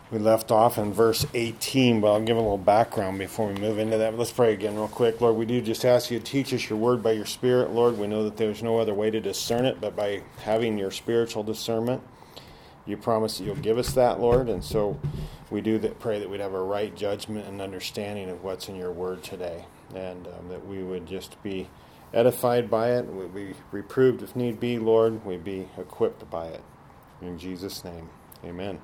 We left off in verse 18, but I'll give a little background before we move into that. But let's pray again real quick. Lord, we do just ask you to teach us your word by your Spirit. Lord, we know that there's no other way to discern it but by having your spiritual discernment. You promise that you'll give us that, Lord, and so we do pray that we'd have a right judgment and understanding of what's in your word today, and that we would just be edified by it, we'd be reproved if need be, Lord, we'd be equipped by it. In Jesus' name, amen.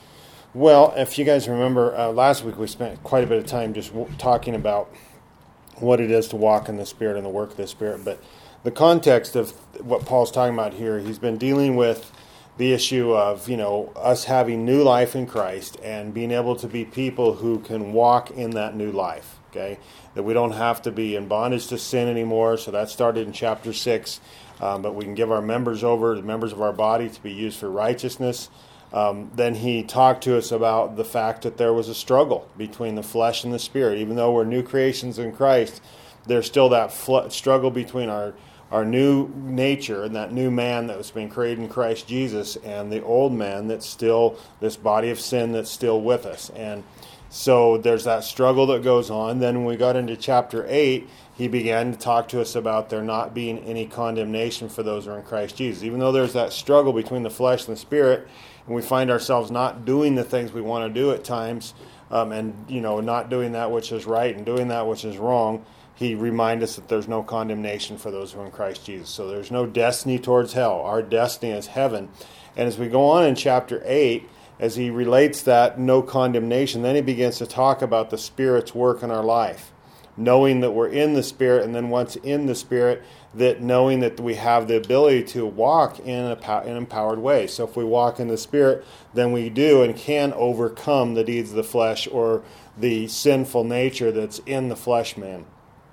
Well, if you guys remember, last week we spent quite a bit of time just talking about what it is to walk in the Spirit and the work of the Spirit. But the context of what Paul's talking about here, he's been dealing with the issue of, us having new life in Christ and being able to be people who can walk in that new life, okay? That we don't have to be in bondage to sin anymore. So that started in chapter 6. But we can give our members over, the members of our body, to be used for righteousness. Then he talked to us about the fact that there was a struggle between the flesh and the spirit. Even though we're new creations in Christ, there's still that struggle between our new nature and that new man that was being created in Christ Jesus and the old man that's still, this body of sin that's still with us. And so there's that struggle that goes on. Then when we got into chapter 8, he began to talk to us about there not being any condemnation for those who are in Christ Jesus. Even though there's that struggle between the flesh and the spirit, and we find ourselves not doing the things we want to do at times, and not doing that which is right and doing that which is wrong, he reminds us that there's no condemnation for those who are in Christ Jesus. So there's no destiny towards hell. Our destiny is heaven. And as we go on in chapter 8, as he relates that no condemnation, then he begins to talk about the Spirit's work in our life. Knowing that we're in the Spirit, and then once in the Spirit, that knowing that we have the ability to walk in an empowered way. So if we walk in the Spirit, then we do and can overcome the deeds of the flesh or the sinful nature that's in the flesh man.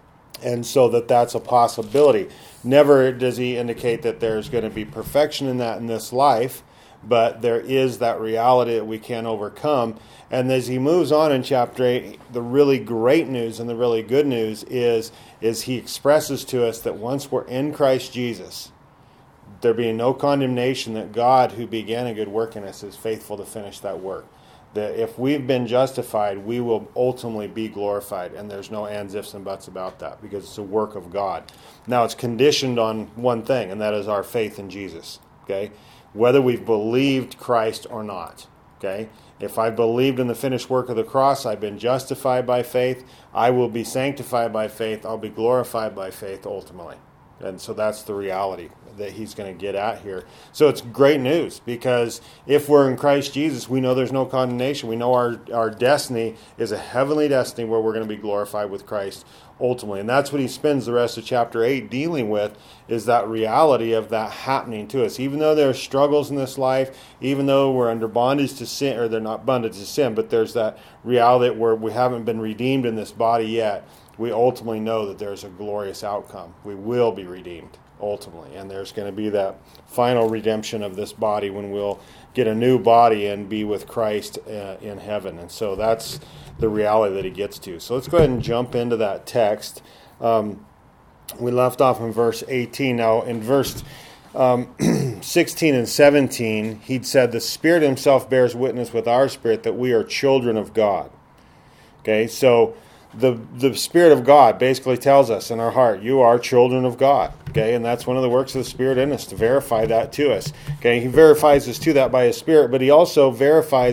And so that's a possibility. Never does he indicate that there's going to be perfection in that in this life, but there is that reality that we can overcome. And as he moves on in chapter 8, the really great news and the really good news is he expresses to us that once we're in Christ Jesus, there being no condemnation, that God who began a good work in us is faithful to finish that work. That if we've been justified, we will ultimately be glorified. And there's no ands, ifs, and buts about that because it's a work of God. Now it's conditioned on one thing, and that is our faith in Jesus. Okay? Whether we've believed Christ or not. Okay? If I believed in the finished work of the cross, I've been justified by faith. I will be sanctified by faith. I'll be glorified by faith ultimately. And so that's the reality that he's going to get at here. So it's great news because if we're in Christ Jesus, we know there's no condemnation. We know our destiny is a heavenly destiny where we're going to be glorified with Christ ultimately. And that's what he spends the rest of chapter 8 dealing with, is that reality of that happening to us. Even though there are struggles in this life, even though we're under bondage to sin, or they're not bondage to sin, but there's that reality where we haven't been redeemed in this body yet, we ultimately know that there's a glorious outcome. We will be redeemed ultimately, and there's going to be that final redemption of this body when we'll get a new body and be with Christ in heaven. And so that's the reality that he gets to. So let's go ahead and jump into that text. We left off in verse 18. Now in verse 16 and 17, he'd said, the Spirit himself bears witness with our spirit that we are children of God. Okay, so the Spirit of God basically tells us in our heart, you are children of God. Okay, and that's one of the works of the Spirit in us, to verify that to us. Okay, he verifies us to that by his Spirit, but he also verifies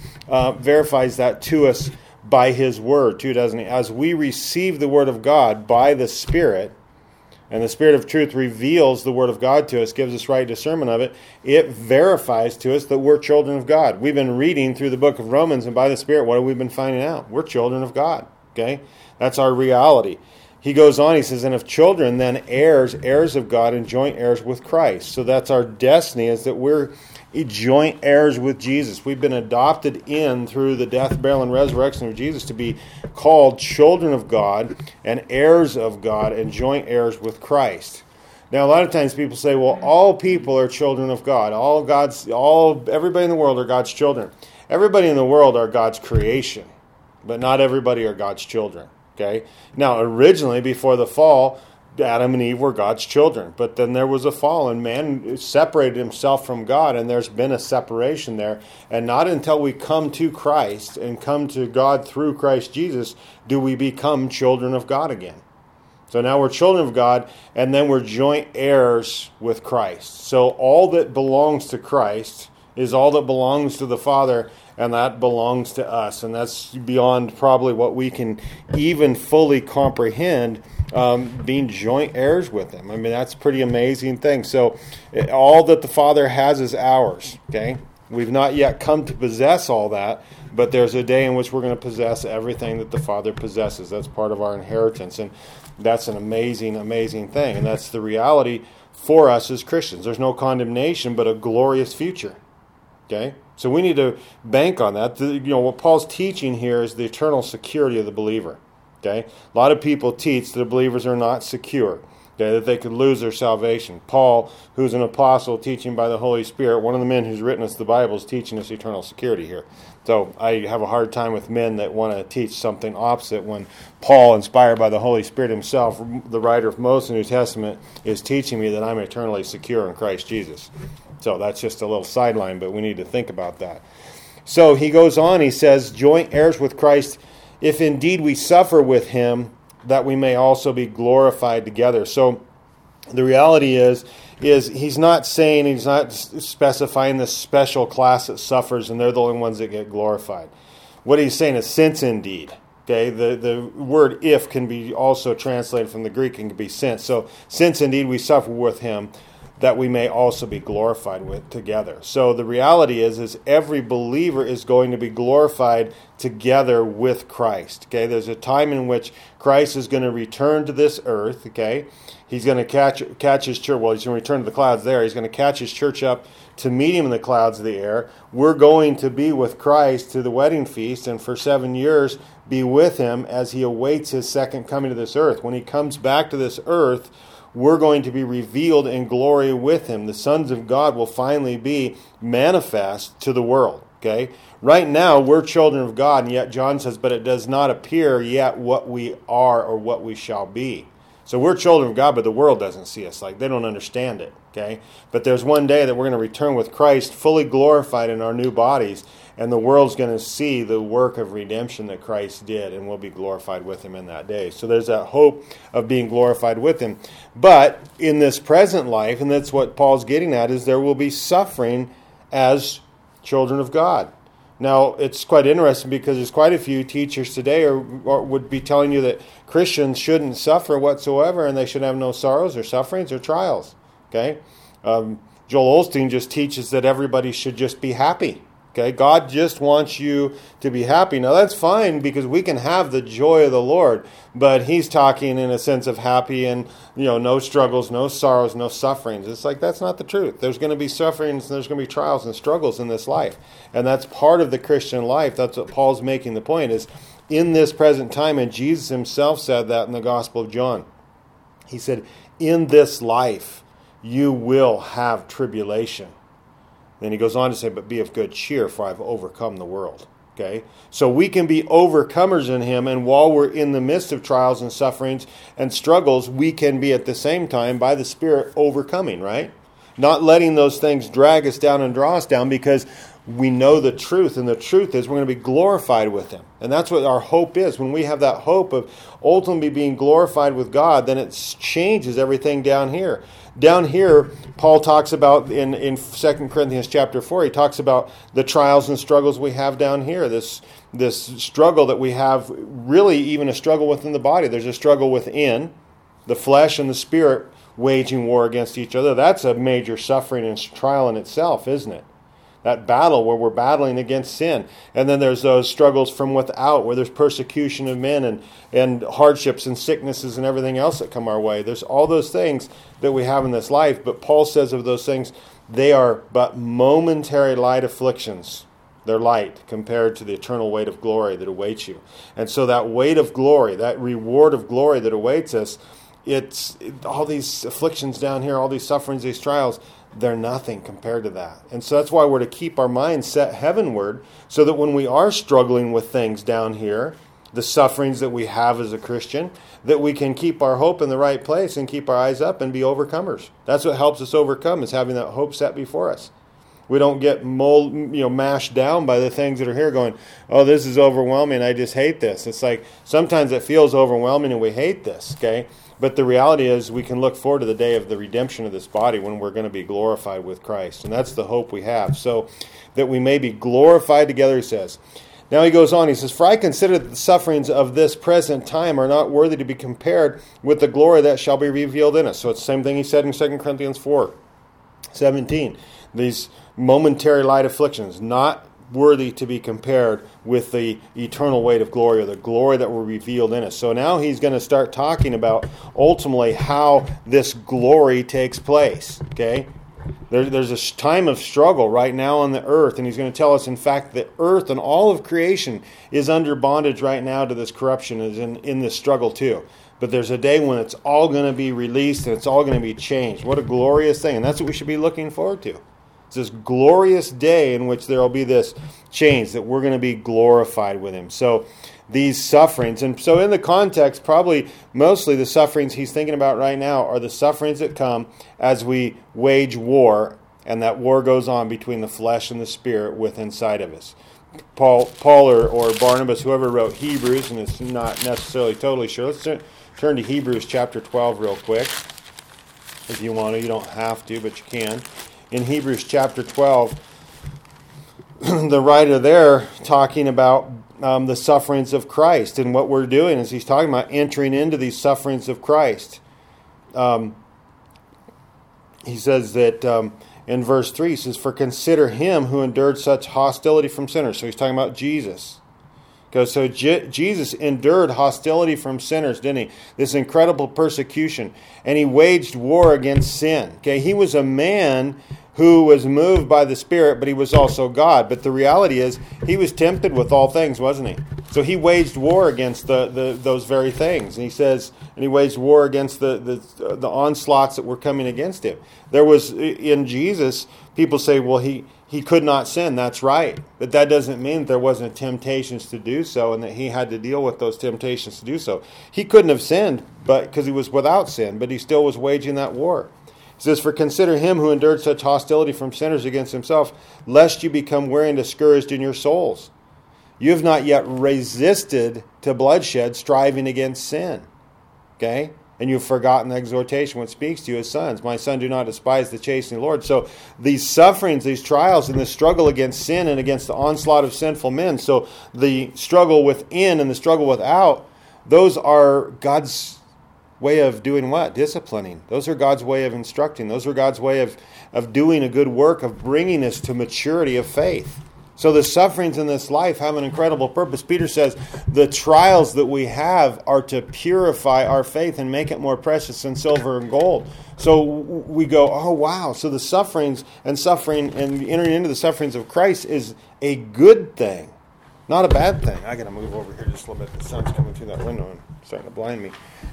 that to us by his word too, doesn't he? As we receive the word of God by the Spirit, and the Spirit of truth reveals the word of God to us, gives us right discernment of it, it verifies to us that we're children of God. We've been reading through the book of Romans, and by the Spirit, what have we been finding out? We're children of God. Okay? That's our reality. He goes on, he says, and if children, then heirs, heirs of God, and joint heirs with Christ. So that's our destiny, is that we're joint heirs with Jesus. We've been adopted in through the death, burial, and resurrection of Jesus to be called children of God and heirs of God and joint heirs with Christ. Now, a lot of times people say, well, all people are children of God. Everybody in the world are God's children. Everybody in the world are God's creation, but not everybody are God's children. Okay. Now, originally, before the fall, Adam and Eve were God's children. But then there was a fall, and man separated himself from God, and there's been a separation there. And not until we come to Christ and come to God through Christ Jesus do we become children of God again. So now we're children of God, and then we're joint heirs with Christ. So all that belongs to Christ is all that belongs to the Father, and that belongs to us. And that's beyond probably what we can even fully comprehend, being joint heirs with Him. I mean, that's a pretty amazing thing. So all that the Father has is ours, okay? We've not yet come to possess all that, but there's a day in which we're going to possess everything that the Father possesses. That's part of our inheritance, and that's an amazing, amazing thing. And that's the reality for us as Christians. There's no condemnation, but a glorious future, okay? So we need to bank on that. What Paul's teaching here is the eternal security of the believer, okay? A lot of people teach that the believers are not secure, okay, that they could lose their salvation. Paul, who's an apostle teaching by the Holy Spirit, one of the men who's written us the Bible, is teaching us eternal security here. So I have a hard time with men that want to teach something opposite when Paul, inspired by the Holy Spirit himself, the writer of most of the New Testament, is teaching me that I'm eternally secure in Christ Jesus. So that's just a little sideline, but we need to think about that. So he goes on, he says, joint heirs with Christ, if indeed we suffer with Him, that we may also be glorified together. So the reality is he's not saying, he's not specifying this special class that suffers and they're the only ones that get glorified. What he's saying is since indeed. Okay, the word if can be also translated from the Greek and can be since. So since indeed we suffer with Him, that we may also be glorified with together. So the reality is every believer is going to be glorified together with Christ. Okay, there's a time in which Christ is going to return to this earth. Okay, He's going to catch His church. Well, He's going to return to the clouds there. He's going to catch His church up to meet Him in the clouds of the air. We're going to be with Christ to the wedding feast, and for 7 years be with Him as He awaits His second coming to this earth. When He comes back to this earth, we're going to be revealed in glory with Him. The sons of God will finally be manifest to the world. Okay? Right now, we're children of God, and yet John says, but it does not appear yet what we are or what we shall be. So we're children of God, but the world doesn't see us like. They don't understand it. Okay? But there's one day that we're going to return with Christ fully glorified in our new bodies, and the world's going to see the work of redemption that Christ did, and we'll be glorified with Him in that day. So there's that hope of being glorified with Him. But in this present life, and that's what Paul's getting at, is there will be suffering as children of God. Now, it's quite interesting because there's quite a few teachers today or would be telling you that Christians shouldn't suffer whatsoever, and they should have no sorrows or sufferings or trials. Okay? Joel Osteen just teaches that everybody should just be happy. Okay, God just wants you to be happy. Now that's fine because we can have the joy of the Lord, but He's talking in a sense of happy and, no struggles, no sorrows, no sufferings. It's like that's not the truth. There's going to be sufferings, and there's going to be trials and struggles in this life. And that's part of the Christian life. That's what Paul's making the point is in this present time, and Jesus Himself said that in the Gospel of John. He said, in this life you will have tribulation. Then he goes on to say, but be of good cheer, for I've overcome the world. Okay? So we can be overcomers in Him, and while we're in the midst of trials and sufferings and struggles, we can be at the same time, by the Spirit, overcoming, right? Not letting those things drag us down and draw us down, because we know the truth, and the truth is we're going to be glorified with Him. And that's what our hope is. When we have that hope of ultimately being glorified with God, then it changes everything down here. Down here, Paul talks about in 2 Corinthians chapter 4, he talks about the trials and struggles we have down here. This struggle that we have, really even a struggle within the body. There's a struggle within the flesh and the spirit waging war against each other. That's a major suffering and trial in itself, isn't it? That battle where we're battling against sin. And then there's those struggles from without, where there's persecution of men and hardships and sicknesses and everything else that come our way. There's all those things that we have in this life. But Paul says of those things, they are but momentary light afflictions. They're light compared to the eternal weight of glory that awaits you. And so that weight of glory, that reward of glory that awaits us, it's all these afflictions down here, all these sufferings, these trials, they're nothing compared to that. And so that's why we're to keep our minds set heavenward, so that when we are struggling with things down here, the sufferings that we have as a Christian, that we can keep our hope in the right place and keep our eyes up and be overcomers. That's what helps us overcome, is having that hope set before us. We don't get mashed down by the things that are here going, oh, this is overwhelming, I just hate this. It's like sometimes it feels overwhelming and we hate this, okay? But the reality is we can look forward to the day of the redemption of this body when we're going to be glorified with Christ. And that's the hope we have. So that we may be glorified together, he says. Now he goes on, he says, for I consider that the sufferings of this present time are not worthy to be compared with the glory that shall be revealed in us. So it's the same thing he said in 2 Corinthians 4:17. These momentary light afflictions, not worthy to be compared with the eternal weight of glory, or the glory that will be revealed in us. So now he's going to start talking about ultimately how this glory takes place. Okay? There's a time of struggle right now on the earth, and he's going to tell us, in fact, that earth and all of creation is under bondage right now to this corruption, is in this struggle too. But there's a day when it's all going to be released and it's all going to be changed. What a glorious thing. And that's what we should be looking forward to. It's this glorious day in which there will be this change, that we're going to be glorified with him. So these sufferings, and so in the context, probably mostly the sufferings he's thinking about right now are the sufferings that come as we wage war, and that war goes on between the flesh and the spirit within inside of us. Paul or Barnabas, whoever wrote Hebrews, and it's not necessarily totally sure. Let's turn to Hebrews chapter 12 real quick. If you want to, you don't have to, but you can. In Hebrews chapter 12, the writer there talking about the sufferings of Christ. And what we're doing is he's talking about entering into these sufferings of Christ. He says that in verse 3, he says, for consider him who endured such hostility from sinners. So he's talking about Jesus. So Jesus endured hostility from sinners, didn't he? This incredible persecution. And he waged war against sin. Okay, he was a man who was moved by the Spirit, but he was also God. But the reality is, he was tempted with all things, wasn't he? So he waged war against those very things. And he says, and he waged war against the onslaughts that were coming against him. There was, in Jesus, people say, well, he could not sin. That's right. But that doesn't mean that there wasn't temptations to do so and that he had to deal with those temptations to do so. He couldn't have sinned because he was without sin, but he still was waging that war. He says, for consider him who endured such hostility from sinners against himself, lest you become weary and discouraged in your souls. You have not yet resisted to bloodshed, striving against sin. Okay? And you've forgotten the exhortation which speaks to you as sons. My son, do not despise the chastening of the Lord. So these sufferings, these trials, and this struggle against sin and against the onslaught of sinful men. So the struggle within and the struggle without, those are God's way of doing what? Disciplining. Those are God's way of instructing. Those are God's way of doing a good work, of bringing us to maturity of faith. So the sufferings in this life have an incredible purpose. Peter says the trials that we have are to purify our faith and make it more precious than silver and gold. So we go, oh wow, so the sufferings and entering into the sufferings of Christ is a good thing, not a bad thing. I got to move over here just a little bit. The sun's coming through that window and starting to blind me.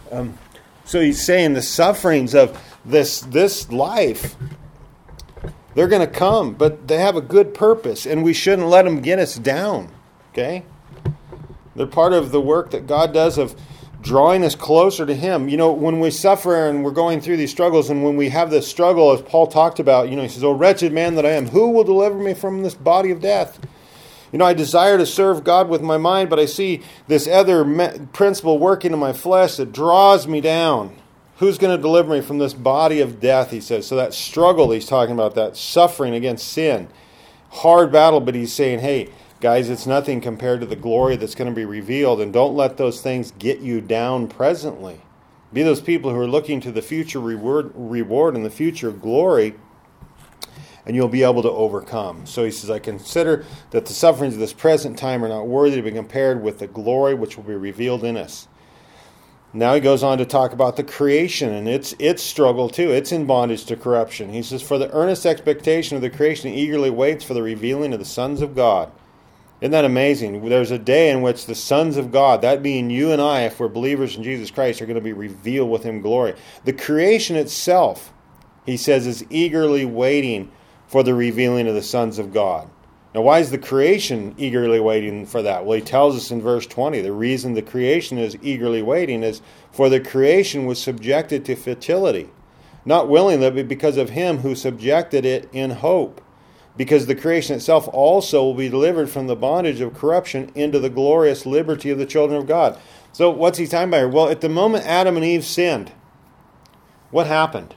So he's saying the sufferings of this life, they're going to come, but they have a good purpose, and we shouldn't let them get us down, okay? They're part of the work that God does of drawing us closer to him. You know, when we suffer and we're going through these struggles, and when we have this struggle, as Paul talked about, he says, oh, wretched man that I am, who will deliver me from this body of death? I desire to serve God with my mind, but I see this other principle working in my flesh that draws me down. Who's going to deliver me from this body of death, he says. So that struggle he's talking about, that suffering against sin. Hard battle, but he's saying, hey, guys, it's nothing compared to the glory that's going to be revealed. And don't let those things get you down presently. Be those people who are looking to the future reward and the future glory, and you'll be able to overcome. So he says, I consider that the sufferings of this present time are not worthy to be compared with the glory which will be revealed in us. Now he goes on to talk about the creation and its struggle too. It's in bondage to corruption. He says, for the earnest expectation of the creation eagerly waits for the revealing of the sons of God. Isn't that amazing? There's a day in which the sons of God, that being you and I, if we're believers in Jesus Christ, are going to be revealed with him glory. The creation itself, he says, is eagerly waiting for the revealing of the sons of God. Now, why is the creation eagerly waiting for that? Well, he tells us in verse 20, the reason the creation is eagerly waiting is for the creation was subjected to futility, not willingly, but because of him who subjected it in hope. Because the creation itself also will be delivered from the bondage of corruption into the glorious liberty of the children of God. So what's he talking about here? Well, at the moment Adam and Eve sinned, what happened?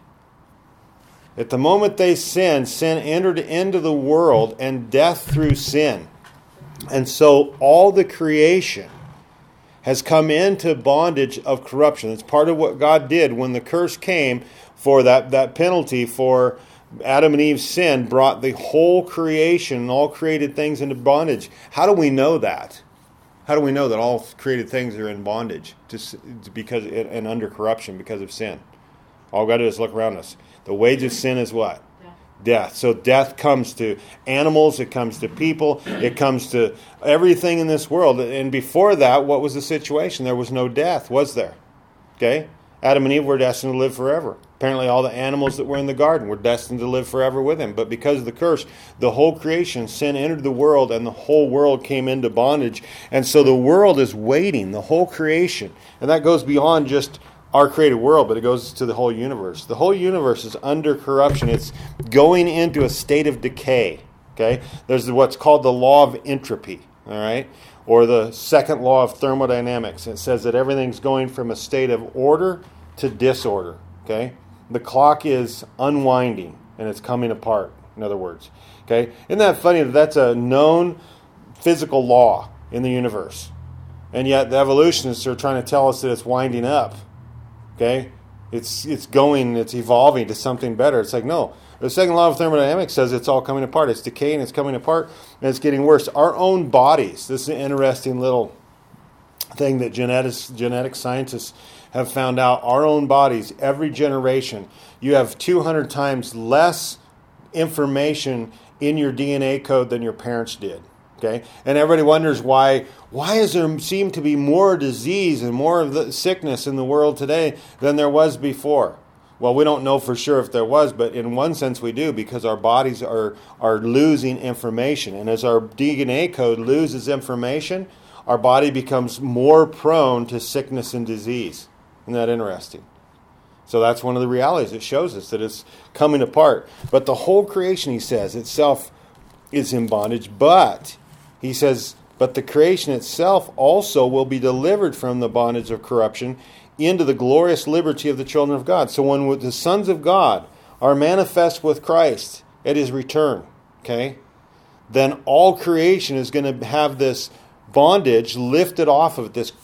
At the moment they sinned, sin entered into the world and death through sin. And so all the creation has come into bondage of corruption. It's part of what God did when the curse came for that penalty for Adam and Eve's sin brought the whole creation and all created things into bondage. How do we know that? How do we know that all created things are in bondage because and under corruption because of sin? All we've got to do is look around us. The wage of sin is what? Death. So death comes to animals, it comes to people, it comes to everything in this world. And before that, what was the situation? There was no death, was there? Okay? Adam and Eve were destined to live forever. Apparently all the animals that were in the garden were destined to live forever with him. But because of the curse, the whole creation, sin entered the world and the whole world came into bondage. And so the world is waiting, the whole creation. And that goes beyond just our created world, but it goes to the whole universe. The whole universe is under corruption. It's going into a state of decay. Okay? There's what's called the law of entropy. All right? Or the second law of thermodynamics. It says that everything's going from a state of order to disorder. Okay? The clock is unwinding and it's coming apart, in other words. Okay? Isn't that funny that that's a known physical law in the universe? And yet the evolutionists are trying to tell us that it's winding up. Okay? It's evolving to something better. It's like, no. The second law of thermodynamics says it's all coming apart. It's decaying, it's coming apart, and it's getting worse. Our own bodies, this is an interesting little thing that genetic scientists have found out. Our own bodies, every generation, you have 200 times less information in your DNA code than your parents did. Okay? And everybody wonders why does there seem to be more disease and more of the sickness in the world today than there was before? Well, we don't know for sure if there was, but in one sense we do, because our bodies are losing information. And as our DNA code loses information, our body becomes more prone to sickness and disease. Isn't that interesting? So that's one of the realities. It shows us that it's coming apart. But the whole creation, he says, itself is in bondage. But, he says, but the creation itself also will be delivered from the bondage of corruption into the glorious liberty of the children of God. So when the sons of God are manifest with Christ at his return, okay, then all creation is going to have this bondage lifted off of this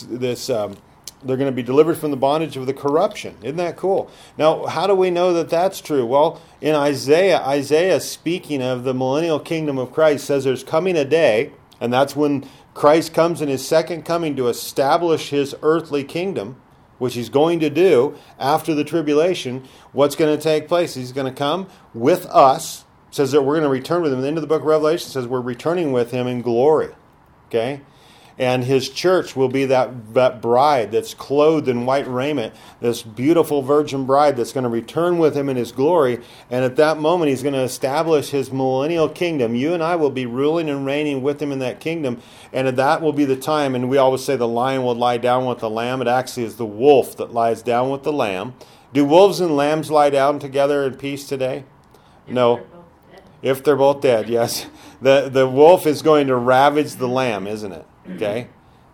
they're going to be delivered from the bondage of the corruption. Isn't that cool? Now, how do we know that that's true? Well, in Isaiah speaking of the millennial kingdom of Christ, says there's coming a day, and that's when Christ comes in his second coming to establish his earthly kingdom, which he's going to do after the tribulation. What's going to take place? He's going to come with us. It says that we're going to return with him. The end of the book of Revelation says we're returning with him in glory. Okay? And his church will be that bride that's clothed in white raiment, this beautiful virgin bride that's going to return with him in his glory. And at that moment, he's going to establish his millennial kingdom. You and I will be ruling and reigning with him in that kingdom. And that will be the time, and we always say the lion will lie down with the lamb. It actually is the wolf that lies down with the lamb. Do wolves and lambs lie down together in peace today? No. If they're both dead, yes. The wolf is going to ravage the lamb, isn't it? Okay.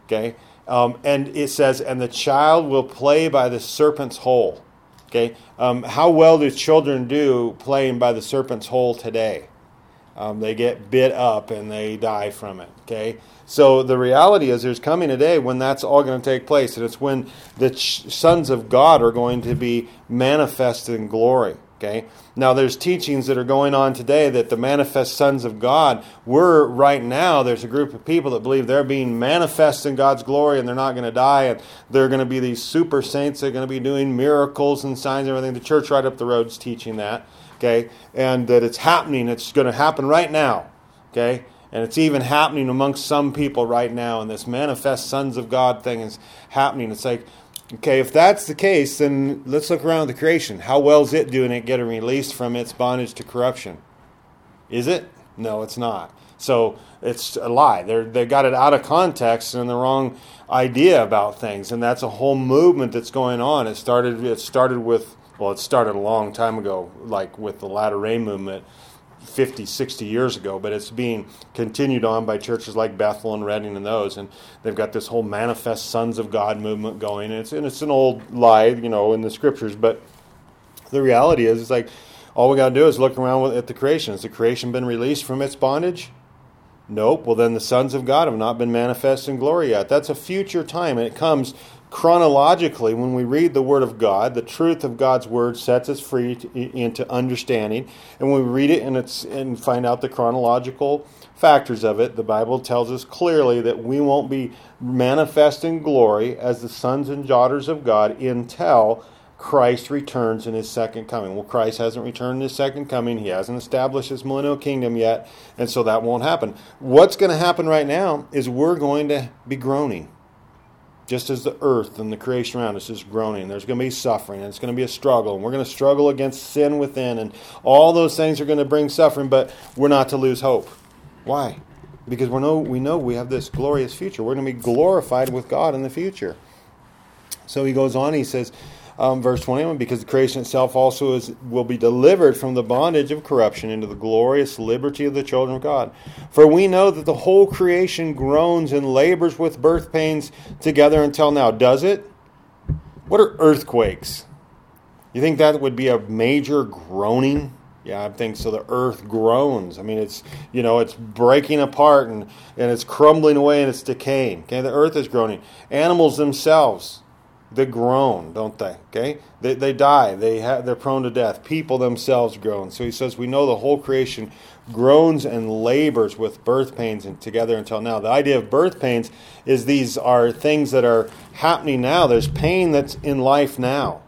And it says, and the child will play by the serpent's hole. Okay. How well do children do playing by the serpent's hole today? They get bit up and they die from it. Okay. So the reality is there's coming a day when that's all going to take place. And it's when the sons of God are going to be manifested in glory. Okay. Now there's teachings that are going on today that the manifest sons of God right now, there's a group of people that believe they're being manifest in God's glory and they're not going to die, and they're going to be these super saints that are going to be doing miracles and signs and everything. The church right up the road is teaching that. Okay. And that it's happening. It's going to happen right now. Okay. And it's even happening amongst some people right now, and this manifest sons of God thing is happening. It's like, okay, if that's the case, then let's look around the creation. How well is it doing it getting released from its bondage to corruption? Is it? No, it's not. So it's a lie. They got it out of context and the wrong idea about things, and that's a whole movement that's going on. It started a long time ago, like with the Latter Rain movement, 50, 60 years ago, but it's being continued on by churches like Bethel and Redding and those, and they've got this whole Manifest Sons of God movement going, and it's an old lie, in the scriptures, but the reality is, it's like, all we got to do is look around at the creation. Has the creation been released from its bondage? Nope. Well, then the sons of God have not been manifest in glory yet. That's a future time, and it comes chronologically when we read the Word of God. The truth of God's Word sets us free into understanding, and when we read it and find out the chronological factors of it, the Bible tells us clearly that we won't be manifest in glory as the sons and daughters of God until Christ returns in his second coming. Well, Christ hasn't returned in his second coming. He hasn't established his millennial kingdom yet, and so that won't happen. What's going to happen right now is we're going to be groaning. Just as the earth and the creation around us is groaning. There's going to be suffering, and it's going to be a struggle, and we're going to struggle against sin within, and all those things are going to bring suffering, but we're not to lose hope. Why? Because we know we have this glorious future. We're going to be glorified with God in the future. So he goes on, he says, verse 21, because the creation itself also will be delivered from the bondage of corruption into the glorious liberty of the children of God. For we know that the whole creation groans and labors with birth pains together until now. Does it? What are earthquakes? You think that would be a major groaning? Yeah, I think so. The earth groans. I mean, it's breaking apart and it's crumbling away and it's decaying. Okay, the earth is groaning. Animals themselves, they groan, don't they? Okay, they die. They're prone to death. People themselves groan. So he says, we know the whole creation groans and labors with birth pains and together until now. The idea of birth pains is these are things that are happening now. There's pain that's in life now.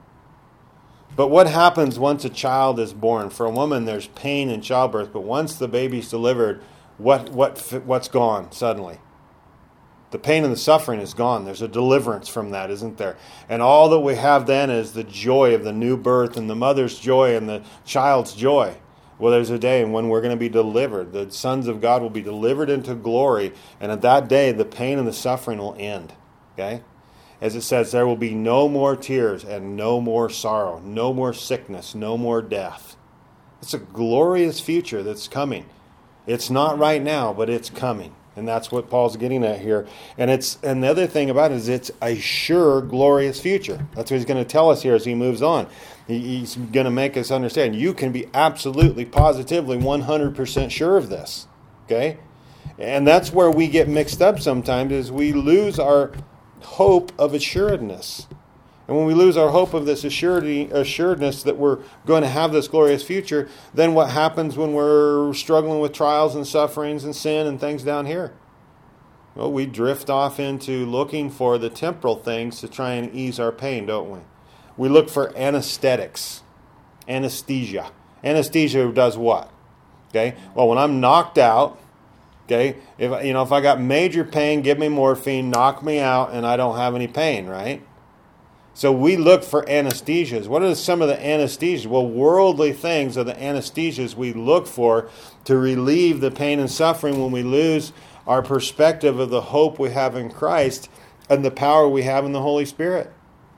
But what happens once a child is born? For a woman, there's pain in childbirth, but once the baby's delivered, what's gone suddenly? The pain and the suffering is gone. There's a deliverance from that, isn't there? And all that we have then is the joy of the new birth and the mother's joy and the child's joy. Well, there's a day when we're going to be delivered. The sons of God will be delivered into glory, and at that day, the pain and the suffering will end. Okay? As it says, there will be no more tears and no more sorrow, no more sickness, no more death. It's a glorious future that's coming. It's not right now, but it's coming. And that's what Paul's getting at here. And the other thing about it is it's a sure, glorious future. That's what he's going to tell us here as he moves on. He's going to make us understand you can be absolutely, positively, 100% sure of this. Okay? And that's where we get mixed up sometimes, is we lose our hope of assuredness. And when we lose our hope of this assuredness that we're going to have this glorious future, then what happens when we're struggling with trials and sufferings and sin and things down here? Well, we drift off into looking for the temporal things to try and ease our pain, don't we? We look for anesthetics, anesthesia. Anesthesia does what? Okay. Well, when I'm knocked out, okay, if I got major pain, give me morphine, knock me out, and I don't have any pain, right? So we look for anesthesias. What are some of the anesthesias? Well, worldly things are the anesthesias we look for to relieve the pain and suffering when we lose our perspective of the hope we have in Christ and the power we have in the Holy Spirit.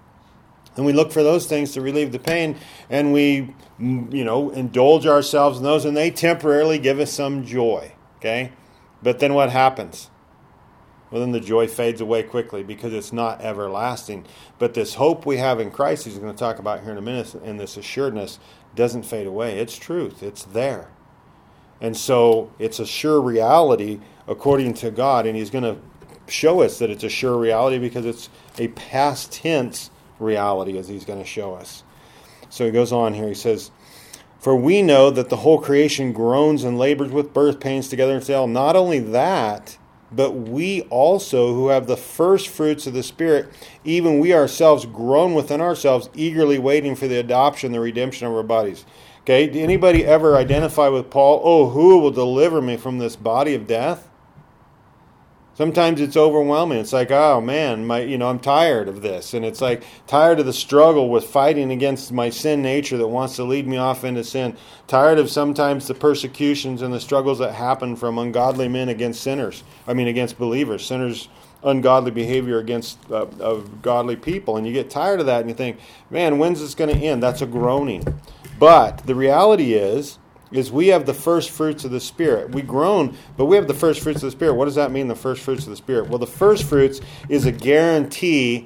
And we look for those things to relieve the pain, and we, indulge ourselves in those, and they temporarily give us some joy, okay? But then what happens? Well, then the joy fades away quickly because it's not everlasting. But this hope we have in Christ, he's going to talk about here in a minute, and this assuredness doesn't fade away. It's truth. It's there. And so it's a sure reality according to God, and he's going to show us that it's a sure reality because it's a past tense reality, as he's going to show us. So he goes on here. He says, for we know that the whole creation groans and labors with birth pains together until not only that, but we also who have the first fruits of the Spirit, even we ourselves groan within ourselves, eagerly waiting for the adoption, the redemption of our bodies. Okay, did anybody ever identify with Paul? Oh, who will deliver me from this body of death? Sometimes it's overwhelming. It's like, oh man, I'm tired of this. And it's like tired of the struggle with fighting against my sin nature that wants to lead me off into sin. Tired of sometimes the persecutions and the struggles that happen from ungodly men against against believers. Sinners, ungodly behavior against of godly people. And you get tired of that and you think, man, when's this going to end? That's a groaning. But the reality is we have the first fruits of the Spirit. We groan, but we have the first fruits of the Spirit. What does that mean, the first fruits of the Spirit? Well, the first fruits is a guarantee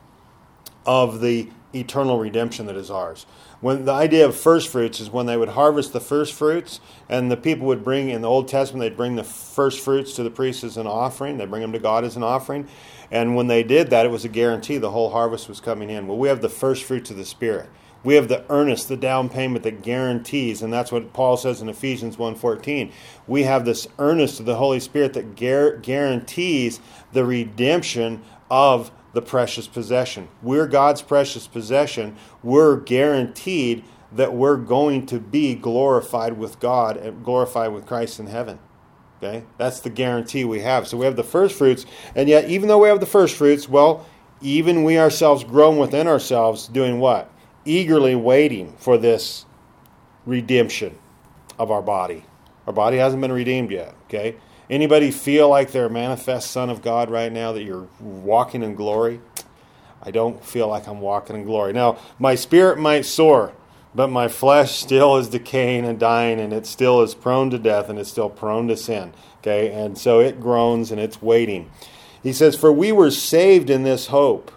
of the eternal redemption that is ours. When the idea of first fruits is when they would harvest the first fruits, and the people would bring, in the Old Testament, they'd bring the first fruits to the priest as an offering. They'd bring them to God as an offering. And when they did that, it was a guarantee the whole harvest was coming in. Well, we have the first fruits of the Spirit. We have the earnest, the down payment that guarantees, and that's what Paul says in Ephesians 1:14. We have this earnest of the Holy Spirit that guarantees the redemption of the precious possession. We're God's precious possession. We're guaranteed that we're going to be glorified with God and glorified with Christ in heaven. Okay? That's the guarantee we have. So we have the first fruits, and yet even though we have the first fruits, well, even we ourselves grown within ourselves doing what? Eagerly waiting for this redemption of our body. Our body hasn't been redeemed yet, okay? Anybody feel like they're a manifest son of God right now, that you're walking in glory? I don't feel like I'm walking in glory. Now, my spirit might soar, but my flesh still is decaying and dying, and it still is prone to death, and it's still prone to sin, okay? And so it groans and it's waiting. He says, for we were saved in this hope,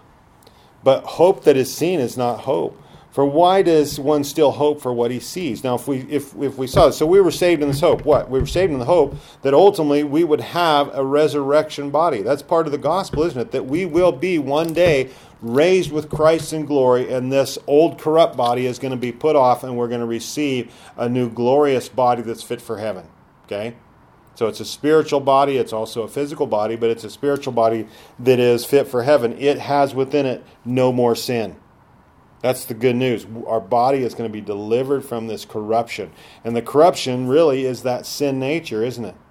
but hope that is seen is not hope. For why does one still hope for what he sees? Now, if we saw this, so we were saved in this hope. What? We were saved in the hope that ultimately we would have a resurrection body. That's part of the gospel, isn't it? That we will be one day raised with Christ in glory, and this old corrupt body is going to be put off, and we're going to receive a new glorious body that's fit for heaven. Okay? So it's a spiritual body. It's also a physical body, but it's a spiritual body that is fit for heaven. It has within it no more sin. That's the good news. Our body is going to be delivered from this corruption. And the corruption really is that sin nature, isn't it?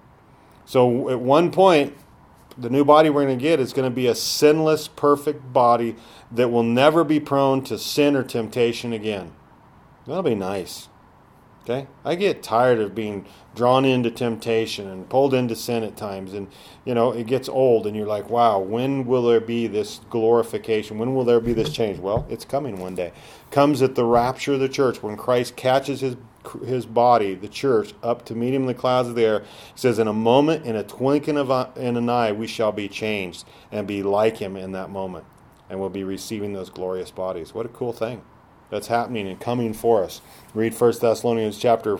So at one point, the new body we're going to get is going to be a sinless, perfect body that will never be prone to sin or temptation again. That'll be nice. Okay? I get tired of being drawn into temptation and pulled into sin at times. And, it gets old and you're like, wow, when will there be this glorification? When will there be this change? Well, it's coming one day. Comes at the rapture of the church when Christ catches his body, the church, up to meet him in the clouds of the air. He says, in a moment, in a twinkling of an eye, we shall be changed and be like him in that moment. And we'll be receiving those glorious bodies. What a cool thing. That's happening and coming for us. Read 1 Thessalonians chapter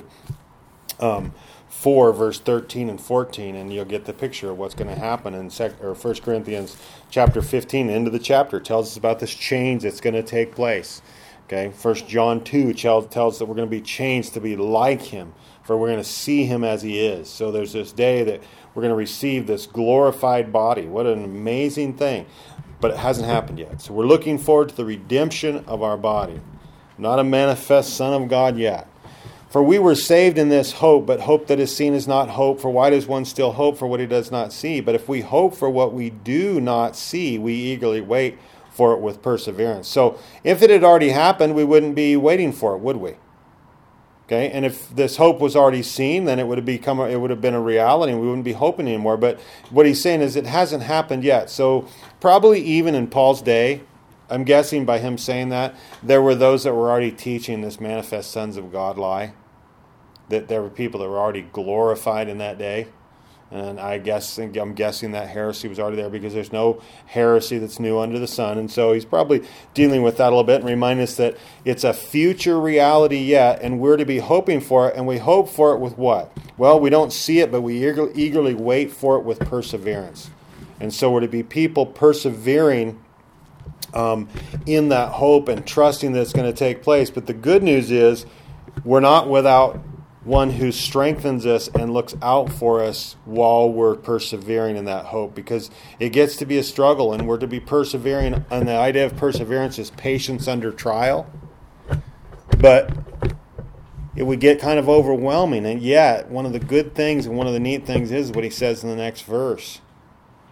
4, verse 13 and 14, and you'll get the picture of what's going to happen. In 1 Corinthians chapter 15, the end of the chapter, tells us about this change that's going to take place. Okay, 1 John 2 tells us that we're going to be changed to be like him, for we're going to see him as he is. So there's this day that we're going to receive this glorified body. What an amazing thing. But it hasn't happened yet. So we're looking forward to the redemption of our body. Not a manifest Son of God yet. For we were saved in this hope, but hope that is seen is not hope. For why does one still hope for what he does not see? But if we hope for what we do not see, we eagerly wait for it with perseverance. So if it had already happened, we wouldn't be waiting for it, would we? Okay, and if this hope was already seen, then it would have been a reality, and we wouldn't be hoping anymore. But what he's saying is it hasn't happened yet. So probably even in Paul's day, I'm guessing by him saying that, there were those that were already teaching this manifest sons of God lie. That there were people that were already glorified in that day. And I'm guessing that heresy was already there because there's no heresy that's new under the sun. And so he's probably dealing with that a little bit and reminding us that it's a future reality yet, and we're to be hoping for it. And we hope for it with what? Well, we don't see it, but we eagerly wait for it with perseverance. And so we're to be people persevering in that hope and trusting that it's going to take place. But the good news is we're not without one who strengthens us and looks out for us while we're persevering in that hope, because it gets to be a struggle and we're to be persevering. And the idea of perseverance is patience under trial. But it would get kind of overwhelming. And yet, one of the good things and one of the neat things is what he says in the next verse.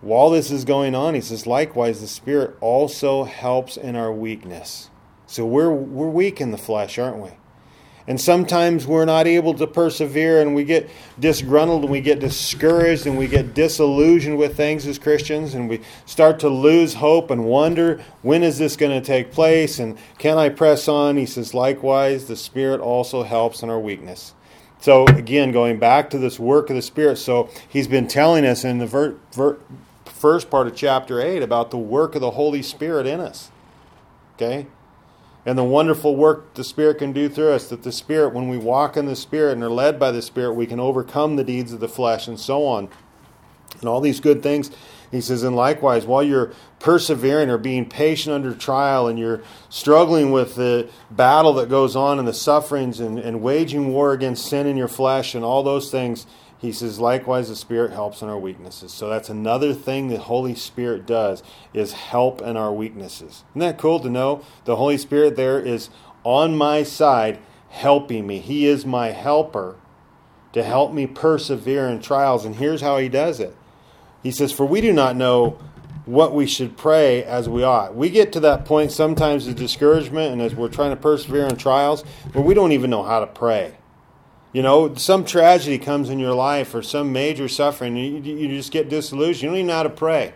while this is going on, he says, likewise, the Spirit also helps in our weakness. So we're weak in the flesh, aren't we? And sometimes we're not able to persevere, and we get disgruntled, and we get discouraged, and we get disillusioned with things as Christians, and we start to lose hope and wonder, when is this going to take place, and can I press on? He says, likewise, the Spirit also helps in our weakness. So again, going back to this work of the Spirit, so he's been telling us in the first part of chapter 8 about the work of the Holy Spirit in us. Okay? And the wonderful work the Spirit can do through us, that the Spirit, when we walk in the Spirit and are led by the Spirit, we can overcome the deeds of the flesh and so on. And all these good things, he says, and likewise, while you're persevering or being patient under trial, and you're struggling with the battle that goes on and the sufferings and waging war against sin in your flesh and all those things, he says, likewise, the Spirit helps in our weaknesses. So that's another thing the Holy Spirit does, is help in our weaknesses. Isn't that cool to know? The Holy Spirit there is on my side, helping me. He is my helper to help me persevere in trials. And here's how he does it. He says, for we do not know what we should pray as we ought. We get to that point sometimes of discouragement, and as we're trying to persevere in trials, where we don't even know how to pray. You know, some tragedy comes in your life or some major suffering, you just get disillusioned. You don't even know how to pray.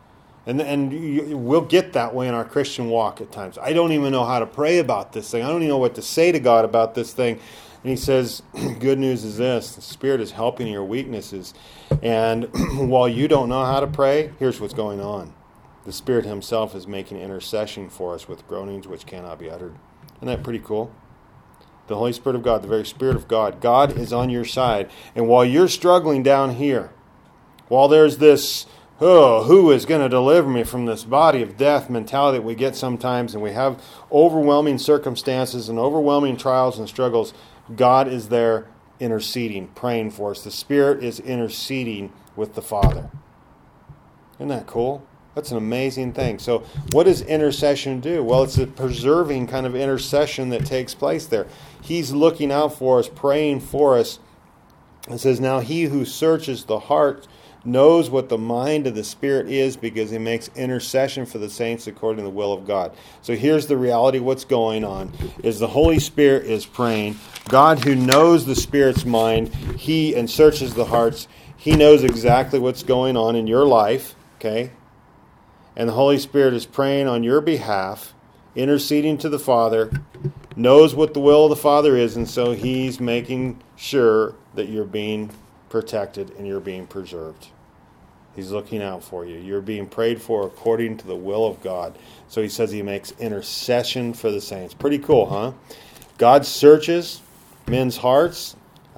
And we'll get that way in our Christian walk at times. I don't even know how to pray about this thing. I don't even know what to say to God about this thing. And he says, good news is this: the Spirit is helping your weaknesses. And while you don't know how to pray, here's what's going on. The Spirit himself is making intercession for us with groanings which cannot be uttered. Isn't that pretty cool? The Holy Spirit of God, the very Spirit of God, God is on your side. And while you're struggling down here, while there's this, who is going to deliver me from this body of death mentality that we get sometimes, and we have overwhelming circumstances and overwhelming trials and struggles, God is there interceding, praying for us. The Spirit is interceding with the Father. Isn't that cool? That's an amazing thing. So what does intercession do? Well, it's a preserving kind of intercession that takes place there. He's looking out for us, praying for us. It says, now he who searches the heart knows what the mind of the Spirit is, because he makes intercession for the saints according to the will of God. So here's the reality. What's going on is the Holy Spirit is praying. God, who knows the Spirit's mind, he and searches the hearts. He knows exactly what's going on in your life, okay? And the Holy Spirit is praying on your behalf, interceding to the Father, knows what the will of the Father is, and so he's making sure that you're being protected and you're being preserved. He's looking out for you. You're being prayed for according to the will of God. So he says he makes intercession for the saints. Pretty cool, huh? God searches men's hearts.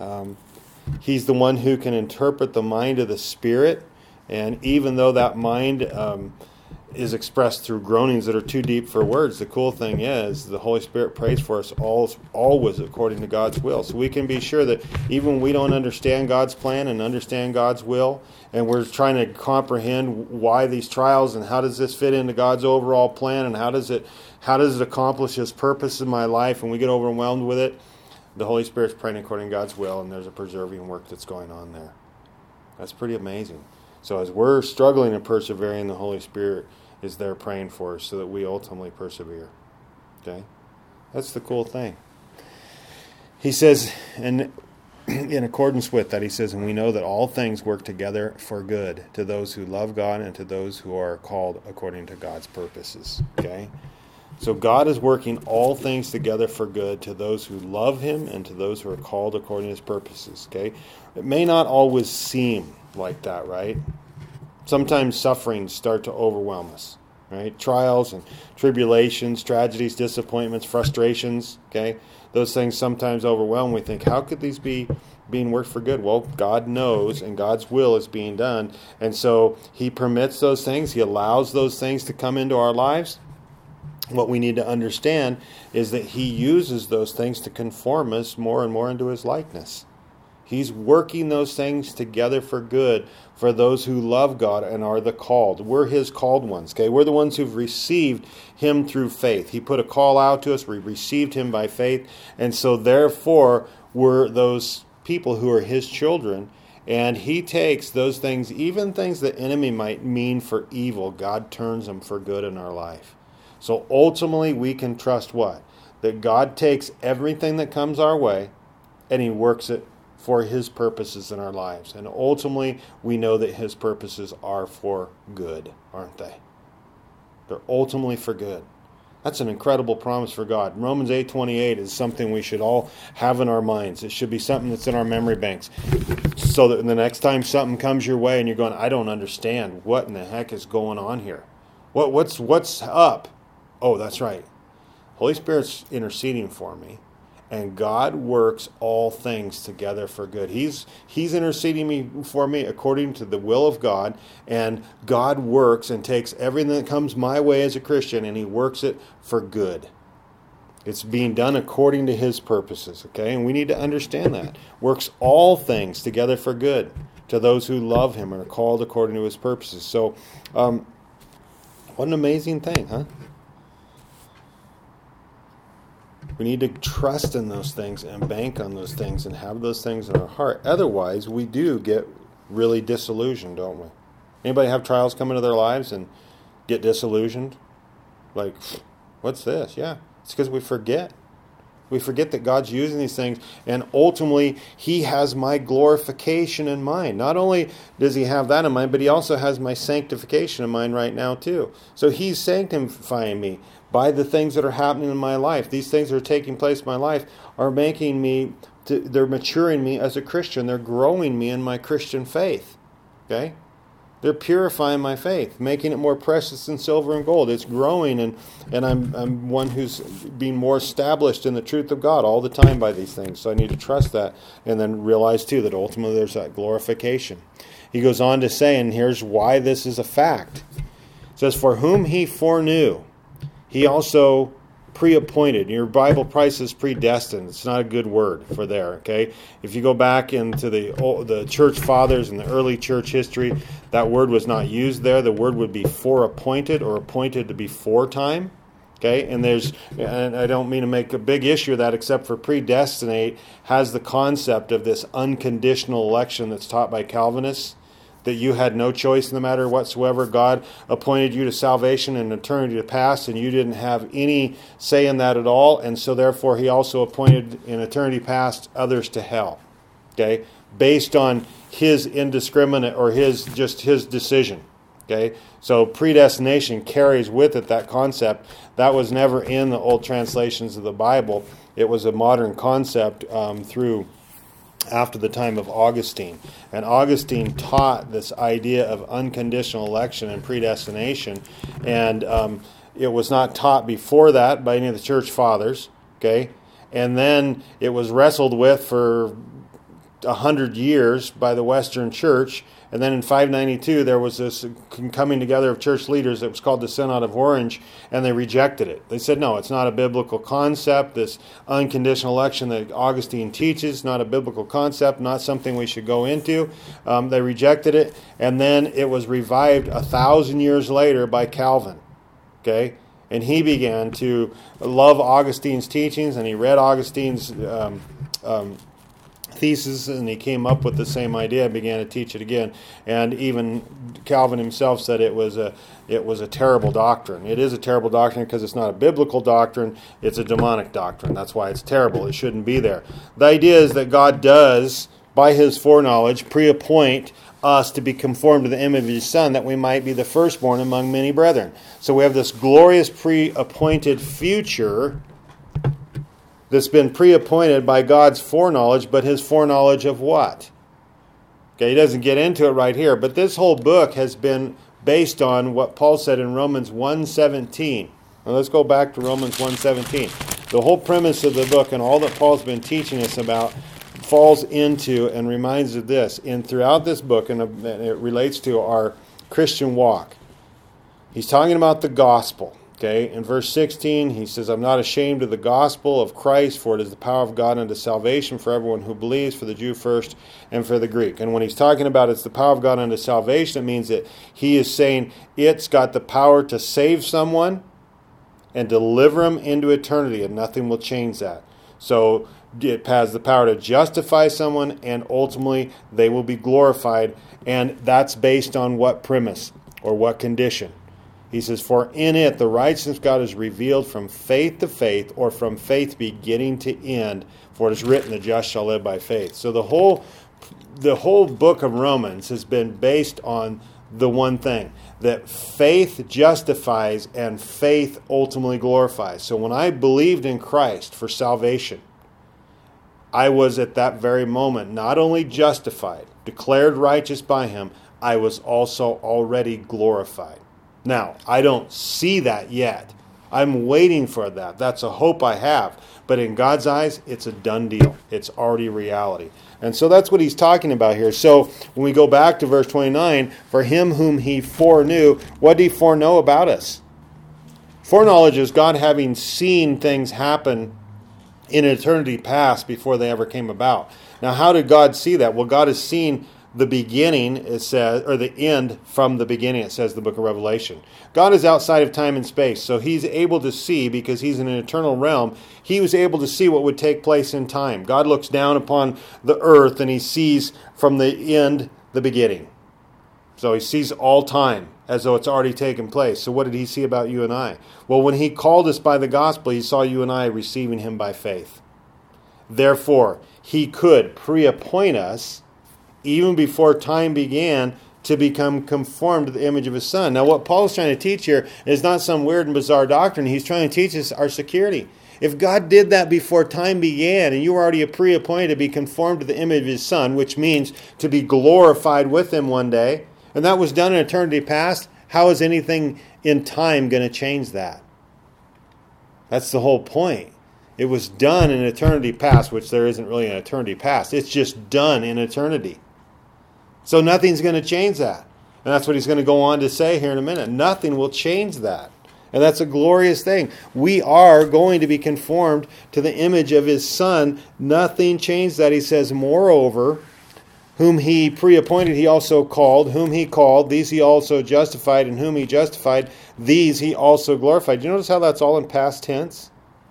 He's the one who can interpret the mind of the Spirit. And even though that mind is expressed through groanings that are too deep for words, the cool thing is the Holy Spirit prays for us always according to God's will. So we can be sure that even when we don't understand God's plan and understand God's will, and we're trying to comprehend why these trials and how does this fit into God's overall plan, and how does it accomplish His purpose in my life, and we get overwhelmed with it, the Holy Spirit's praying according to God's will, and there's a preserving work that's going on there. That's pretty amazing. So as we're struggling and persevering, the Holy Spirit is there praying for us so that we ultimately persevere. Okay? That's the cool thing. He says, and in accordance with that, he says, and we know that all things work together for good to those who love God and to those who are called according to God's purposes. Okay? So God is working all things together for good to those who love Him and to those who are called according to His purposes. Okay? It may not always seem like that, right? Sometimes sufferings start to overwhelm us, right? Trials and tribulations, tragedies, disappointments, frustrations, okay? Those things sometimes overwhelm. We think, how could these be being worked for good? Well, God knows, and God's will is being done. And so He permits those things. He allows those things to come into our lives. What we need to understand is that He uses those things to conform us more and more into His likeness. He's working those things together for good for those who love God and are the called. We're His called ones, okay? We're the ones who've received Him through faith. He put a call out to us. We received Him by faith. And so therefore, we're those people who are His children. And he takes those things, even things the enemy might mean for evil, God turns them for good in our life. So ultimately we can trust what? That God takes everything that comes our way and he works it for his purposes in our lives. And ultimately we know that his purposes are for good, aren't they? They're ultimately for good. That's an incredible promise for God. Romans 8:28 is something we should all have in our minds. It should be something that's in our memory banks. So that the next time something comes your way and you're going, I don't understand. What in the heck is going on here? What's up? Oh, that's right. Holy Spirit's interceding for me. And God works all things together for good. He's interceding for me according to the will of God. And God works and takes everything that comes my way as a Christian and he works it for good. It's being done according to his purposes, okay? And we need to understand that. Works all things together for good to those who love him and are called according to his purposes. So, what an amazing thing, huh? We need to trust in those things and bank on those things and have those things in our heart. Otherwise, we do get really disillusioned, don't we? Anybody have trials come into their lives and get disillusioned? Like, what's this? Yeah, it's because we forget. We forget that God's using these things, and ultimately, he has my glorification in mind. Not only does he have that in mind, but he also has my sanctification in mind right now, too. So he's sanctifying me by the things that are happening in my life. These things that are taking place in my life are making me, they're maturing me as a Christian. They're growing me in my Christian faith. Okay? They're purifying my faith, making it more precious than silver and gold. It's growing, and I'm one who's being more established in the truth of God all the time by these things. So I need to trust that, and then realize too that ultimately there's that glorification. He goes on to say, and here's why this is a fact. It says, for whom he foreknew, he also pre-appointed. Your Bible probably says predestined. It's not a good word for there, okay? If you go back into the church fathers and the early church history, that word was not used there. The word would be foreappointed or appointed to be foretime, okay? And I don't mean to make a big issue of that, except for predestinate has the concept of this unconditional election that's taught by Calvinists, that you had no choice in the matter whatsoever. God appointed you to salvation and eternity to past, and you didn't have any say in that at all. And so therefore he also appointed in eternity past others to hell. Okay? Based on his indiscriminate or his decision. Okay? So predestination carries with it that concept. That was never in the old translations of the Bible. It was a modern concept through after the time of Augustine. And Augustine taught this idea of unconditional election and predestination. And it was not taught before that by any of the church fathers. Okay? And then it was wrestled with for 100 years by the Western Church. And then in 592, there was this coming together of church leaders that was called the Synod of Orange, and they rejected it. They said, no, it's not a biblical concept. This unconditional election that Augustine teaches, not a biblical concept, not something we should go into. They rejected it, and then it was revived 1,000 years later by Calvin. Okay? And he began to love Augustine's teachings, and he read Augustine's thesis, and he came up with the same idea and began to teach it again. And even Calvin himself said it was a terrible doctrine. It is a terrible doctrine because it's not a biblical doctrine, it's a demonic doctrine. That's why it's terrible. It shouldn't be there. The idea is that God does, by his foreknowledge, pre-appoint us to be conformed to the image of his Son, that we might be the firstborn among many brethren. So we have this glorious pre-appointed future that's been pre-appointed by God's foreknowledge, but his foreknowledge of what? Okay, he doesn't get into it right here, but this whole book has been based on what Paul said in Romans 1:17. Now let's go back to Romans 1:17. The whole premise of the book and all that Paul's been teaching us about falls into and reminds us of this. And throughout this book, and it relates to our Christian walk, he's talking about the gospel. Okay, in verse 16, he says, I'm not ashamed of the gospel of Christ, for it is the power of God unto salvation for everyone who believes, for the Jew first and for the Greek. And when he's talking about it's the power of God unto salvation, it means that he is saying it's got the power to save someone and deliver them into eternity, and nothing will change that. So It has the power to justify someone, and ultimately they will be glorified. And that's based on what premise or what condition? He says, for in it the righteousness of God is revealed from faith to faith, or from faith beginning to end. For it is written, the just shall live by faith. So the whole book of Romans has been based on the one thing, that faith justifies and faith ultimately glorifies. So when I believed in Christ for salvation, I was at that very moment not only justified, declared righteous by Him, I was also already glorified. Now, I don't see that yet. I'm waiting for that. That's a hope I have. But in God's eyes, it's a done deal. It's already reality. And so that's what he's talking about here. So when we go back to verse 29, for him whom he foreknew, what did he foreknow about us? Foreknowledge is God having seen things happen in eternity past before they ever came about. Now, how did God see that? Well, God has seen the beginning, it says, or the end from the beginning, it says in the book of Revelation. God is outside of time and space, so he's able to see, because he's in an eternal realm, he was able to see what would take place in time. God looks down upon the earth and he sees from the end the beginning. So he sees all time as though it's already taken place. So what did he see about you and I? Well, when he called us by the gospel, he saw you and I receiving him by faith. Therefore, he could pre-appoint us even before time began to become conformed to the image of his Son. Now, what Paul's trying to teach here is not some weird and bizarre doctrine. He's trying to teach us our security. If God did that before time began, and you were already pre-appointed to be conformed to the image of his Son, which means to be glorified with him one day, and that was done in eternity past, how is anything in time going to change that? That's the whole point. It was done in eternity past, which there isn't really an eternity past. It's just done in eternity. So nothing's going to change that. And that's what he's going to go on to say here in a minute. Nothing will change that. And that's a glorious thing. We are going to be conformed to the image of his Son. Nothing changed that. He says, moreover, whom he pre-appointed, he also called. Whom he called, these he also justified. And whom he justified, these he also glorified. Do you notice how that's all in past tense?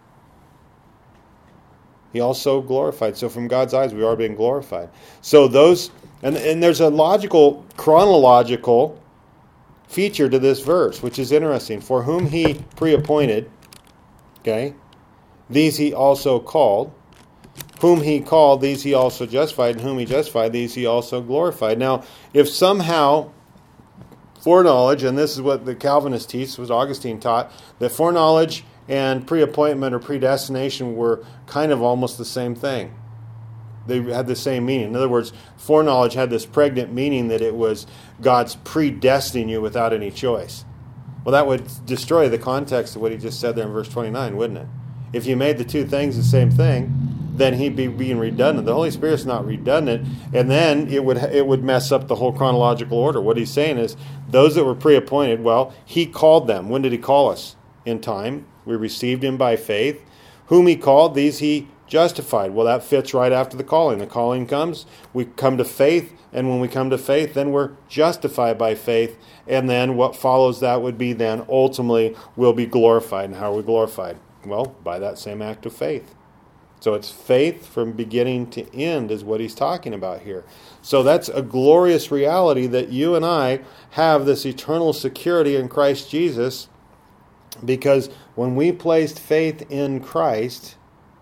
He also glorified. So from God's eyes, we are being glorified. So those... And there's a logical, chronological feature to this verse, which is interesting. For whom he pre-appointed, okay, these he also called. Whom he called, these he also justified. And whom he justified, these he also glorified. Now, if somehow foreknowledge, and this is what the Calvinists teach, what Augustine taught, that foreknowledge and pre-appointment or predestination were kind of almost the same thing. They had the same meaning. In other words, foreknowledge had this pregnant meaning that it was God's predestining you without any choice. Well, that would destroy the context of what he just said there in verse 29, wouldn't it? If you made the two things the same thing, then he'd be being redundant. The Holy Spirit's not redundant, and then it would mess up the whole chronological order. What he's saying is, those that were pre-appointed, well, he called them. When did he call us? In time. We received him by faith. Whom he called, these he justified. Well, that fits right after the calling. The calling comes, we come to faith, and when we come to faith, then we're justified by faith, and then what follows that would be then ultimately we'll be glorified. And how are we glorified? Well, by that same act of faith. So it's faith from beginning to end is what he's talking about here. So that's a glorious reality that you and I have this eternal security in Christ Jesus, because when we placed faith in Christ,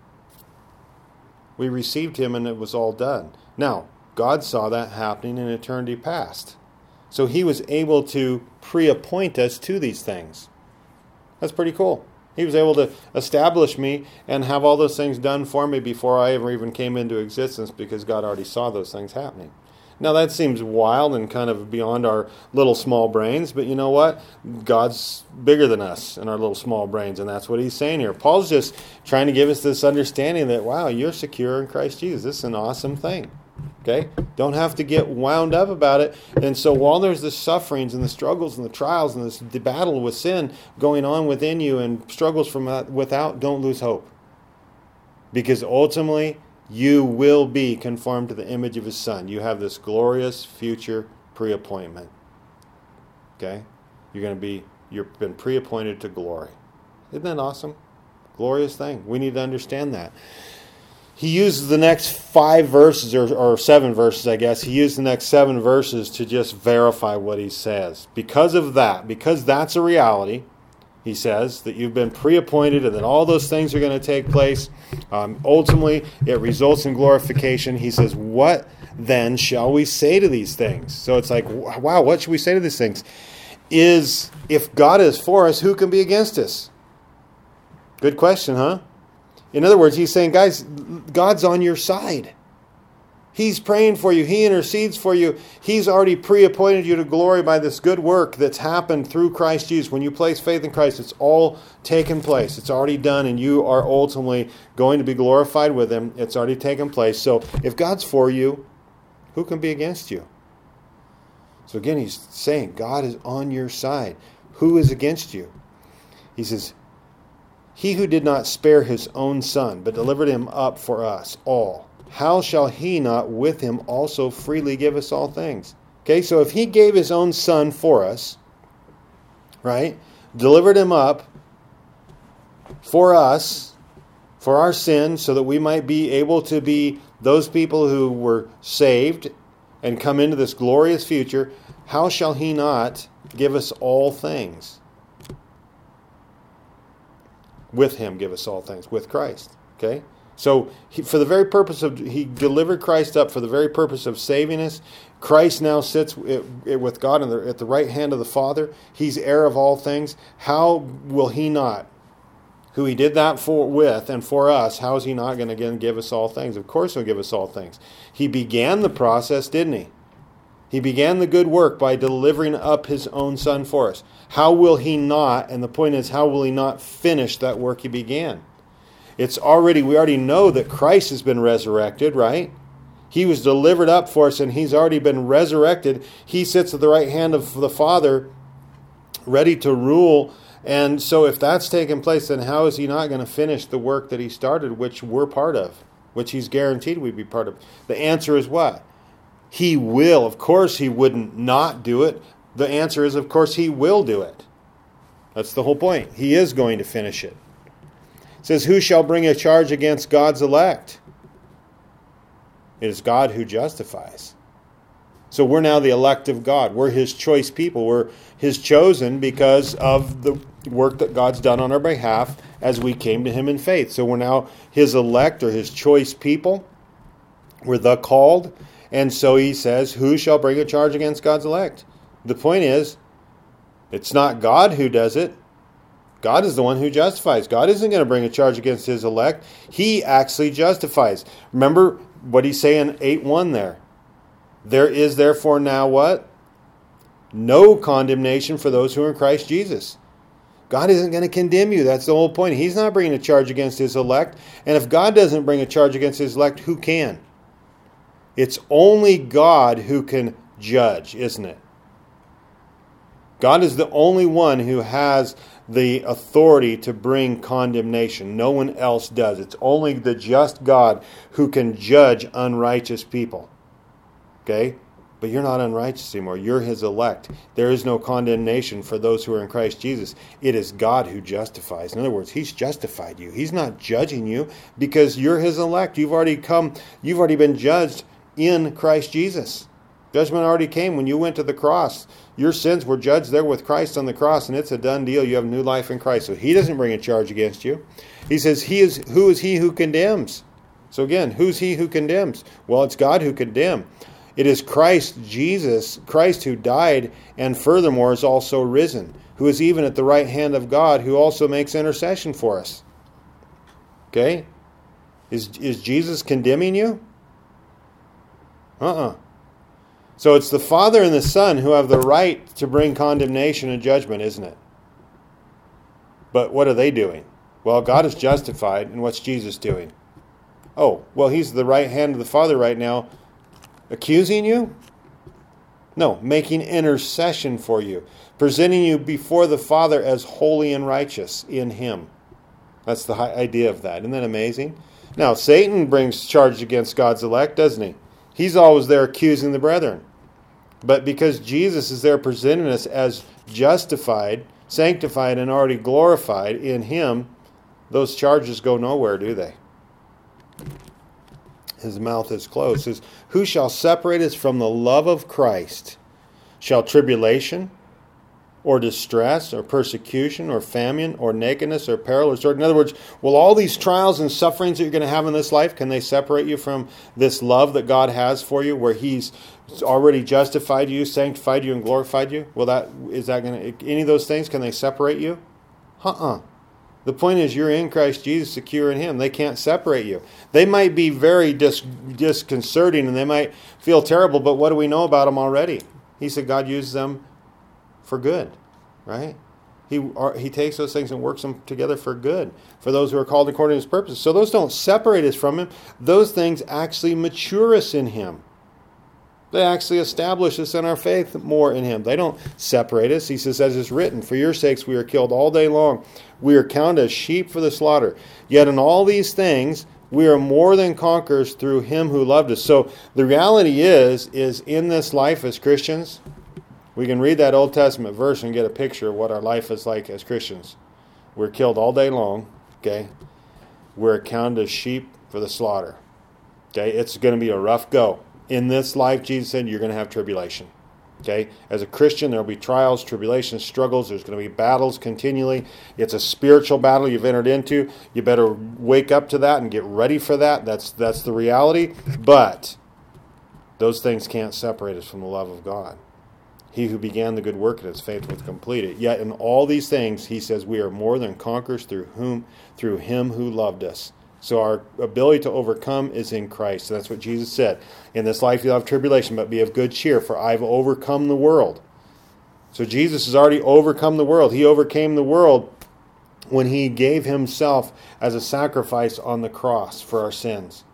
we received him and it was all done. Now, God saw that happening in eternity past. So he was able to pre-appoint us to these things. That's pretty cool. He was able to establish me and have all those things done for me before I ever even came into existence, because God already saw those things happening. Now that seems wild and kind of beyond our little small brains, but you know what? God's bigger than us and our little small brains, and that's what he's saying here. Paul's just trying to give us this understanding that, wow, you're secure in Christ Jesus. This is an awesome thing. Okay? Don't have to get wound up about it. And so while there's the sufferings and the struggles and the trials and the battle with sin going on within you and struggles from without, don't lose hope. Because ultimately, you will be conformed to the image of his Son. You have this glorious future pre-appointment. Okay? You've been pre-appointed to glory. Isn't that awesome? Glorious thing. We need to understand that. he uses the next 5 verses, or 7 verses, I guess. He used the next 7 verses to just verify what he says. Because of that, because that's a reality, he says, that you've been pre-appointed and that all those things are going to take place. Ultimately, it results in glorification. He says, what then shall we say to these things? So it's like, wow, what should we say to these things? If God is for us, who can be against us? Good question, huh? In other words, he's saying, guys, God's on your side. He's praying for you. He intercedes for you. He's already pre-appointed you to glory by this good work that's happened through Christ Jesus. When you place faith in Christ, it's all taken place. It's already done, and you are ultimately going to be glorified with him. It's already taken place. So if God's for you, who can be against you? So again, he's saying, God is on your side. Who is against you? He says, he who did not spare his own son, but delivered him up for us all, how shall he not with him also freely give us all things? Okay, so if he gave his own son for us, right, delivered him up for us, for our sins, so that we might be able to be those people who were saved and come into this glorious future, how shall he not give us all things? With him give us all things, with Christ. Okay? So for the very purpose of, he delivered Christ up for the very purpose of saving us. Christ now sits with God at the right hand of the Father. He's heir of all things. How will he not, who he did that with and for us, how is he not going to again give us all things? Of course he'll give us all things. He began the process, didn't he? He began the good work by delivering up his own son for us. How will he not, and the point is, how will he not finish that work he began? We already know that Christ has been resurrected, right? He was delivered up for us, and he's already been resurrected. He sits at the right hand of the Father, ready to rule. And so if that's taken place, then how is he not going to finish the work that he started, which we're part of, which he's guaranteed we'd be part of? The answer is what? He will. Of course he wouldn't not do it. The answer is, of course, he will do it. That's the whole point. He is going to finish it. It says, who shall bring a charge against God's elect? It is God who justifies. So we're now the elect of God. We're his choice people. We're his chosen because of the work that God's done on our behalf as we came to him in faith. So we're now his elect or his choice people. We're the called. And so he says, who shall bring a charge against God's elect? The point is, it's not God who does it. God is the one who justifies. God isn't going to bring a charge against his elect. He actually justifies. Remember what he's saying 8:1 there. There is therefore now what? No condemnation for those who are in Christ Jesus. God isn't going to condemn you. That's the whole point. He's not bringing a charge against his elect. And if God doesn't bring a charge against his elect, who can? It's only God who can judge, isn't it? God is the only one who has the authority to bring condemnation. No one else does. It's only the just God who can judge unrighteous people. Okay? But you're not unrighteous anymore. You're his elect. There is no condemnation for those who are in Christ Jesus. It is God who justifies. In other words, he's justified you. He's not judging you because you're his elect. You've already been judged in Christ Jesus. Judgment already came when you went to the cross. Your sins were judged there with Christ on the cross, and it's a done deal. You have new life in Christ. So he doesn't bring a charge against you. He says, who is he who condemns? So again, who's he who condemns? Well, it's God who condemns. It is Christ Jesus, Christ who died, and furthermore is also risen, who is even at the right hand of God, who also makes intercession for us. Okay? Is Jesus condemning you? So it's the Father and the Son who have the right to bring condemnation and judgment, isn't it? But what are they doing? Well, God is justified, and what's Jesus doing? Oh, well, he's at the right hand of the Father right now, accusing you? No, making intercession for you, presenting you before the Father as holy and righteous in him. That's the idea of that. Isn't that amazing? Now, Satan brings charge against God's elect, doesn't he? He's always there accusing the brethren. But because Jesus is there presenting us as justified, sanctified, and already glorified in him, those charges go nowhere, do they? His mouth is closed. It says, who shall separate us from the love of Christ? Shall tribulation, or distress, or persecution, or famine, or nakedness, or peril, or sword? In other words, will all these trials and sufferings that you're going to have in this life, can they separate you from this love that God has for you, where He's already justified you, sanctified you, and glorified you? Any of those things, can they separate you? The point is, you're in Christ Jesus, secure in Him. They can't separate you. They might be very disconcerting, and they might feel terrible, but what do we know about them already? He said God uses them for good, right? He takes those things and works them together for good, for those who are called according to His purpose. So those don't separate us from Him. Those things actually mature us in Him. They actually establish us in our faith more in Him. They don't separate us. He says, as is written, for your sakes we are killed all day long. We are counted as sheep for the slaughter. Yet in all these things we are more than conquerors through Him who loved us. So the reality is in this life as Christians, we can read that Old Testament verse and get a picture of what our life is like as Christians. We're killed all day long, okay? We're counted as sheep for the slaughter, okay? It's going to be a rough go. In this life, Jesus said, you're going to have tribulation. Okay? As a Christian, there will be trials, tribulations, struggles. There's going to be battles continually. It's a spiritual battle you've entered into. You better wake up to that and get ready for that. That's the reality. But those things can't separate us from the love of God. He who began the good work in us faithful to complete it. Yet in all these things, he says, we are more than conquerors through Him who loved us. So our ability to overcome is in Christ. So that's what Jesus said. In this life you'll have tribulation, but be of good cheer, for I've overcome the world. So Jesus has already overcome the world. He overcame the world when He gave Himself as a sacrifice on the cross for our sins.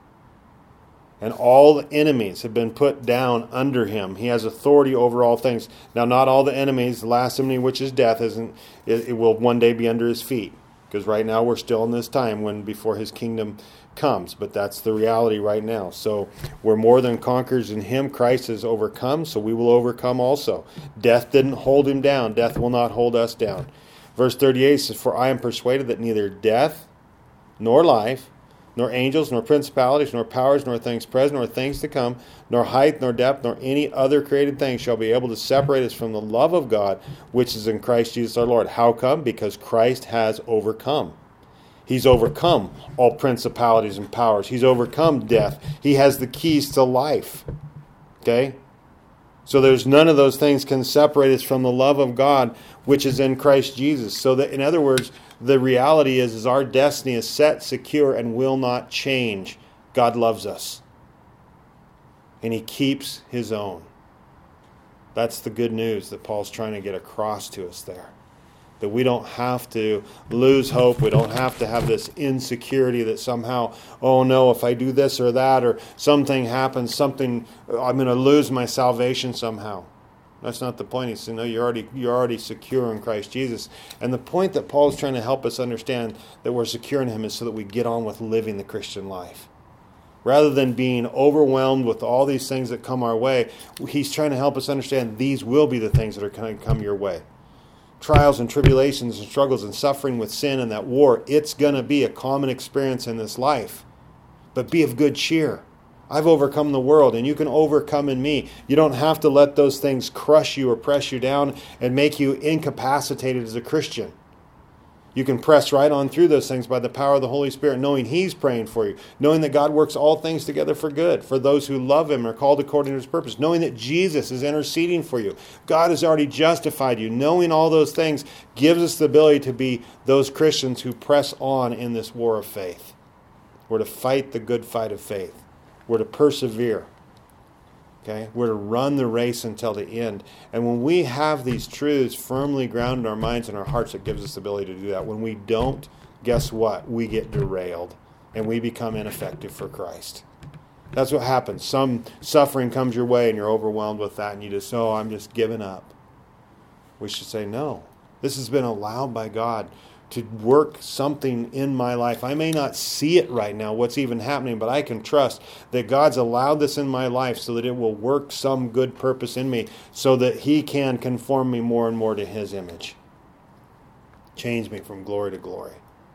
And all the enemies have been put down under Him. He has authority over all things. Now, not all the enemies, the last enemy, which is death, it will one day be under His feet. Because right now we're still in this time before His kingdom comes. But that's the reality right now. So we're more than conquerors in Him. Christ has overcome, so we will overcome also. Death didn't hold Him down. Death will not hold us down. Verse 38 says, for I am persuaded that neither death, nor life, nor angels, nor principalities, nor powers, nor things present, nor things to come, nor height, nor depth, nor any other created thing shall be able to separate us from the love of God, which is in Christ Jesus our Lord. How come? Because Christ has overcome. He's overcome all principalities and powers. He's overcome death. He has the keys to life. Okay? So there's none of those things can separate us from the love of God, which is in Christ Jesus. So that, in other words, the reality is our destiny is set, secure, and will not change. God loves us. And He keeps His own. That's the good news that Paul's trying to get across to us there. That we don't have to lose hope. We don't have to have this insecurity that somehow, oh no, if I do this or that, or something happens, I'm going to lose my salvation somehow. That's not the point. He said, no, you're already secure in Christ Jesus. And the point that Paul's trying to help us understand that we're secure in Him is so that we get on with living the Christian life. Rather than being overwhelmed with all these things that come our way, he's trying to help us understand these will be the things that are going to come your way. Trials and tribulations and struggles and suffering with sin and that war, it's going to be a common experience in this life. But be of good cheer. I've overcome the world, and you can overcome in me. You don't have to let those things crush you or press you down and make you incapacitated as a Christian. You can press right on through those things by the power of the Holy Spirit, knowing He's praying for you, knowing that God works all things together for good, for those who love Him and are called according to His purpose, knowing that Jesus is interceding for you. God has already justified you. Knowing all those things gives us the ability to be those Christians who press on in this war of faith. We're to fight the good fight of faith. We're to persevere. Okay? We're to run the race until the end. And when we have these truths firmly grounded in our minds and our hearts, it gives us the ability to do that. When we don't, guess what? We get derailed and we become ineffective for Christ. That's what happens. Some suffering comes your way and you're overwhelmed with that and you just, I'm just giving up. We should say, no. This has been allowed by God to work something in my life. I may not see it right now, what's even happening, but I can trust that God's allowed this in my life so that it will work some good purpose in me so that He can conform me more and more to His image. Change me from glory to glory.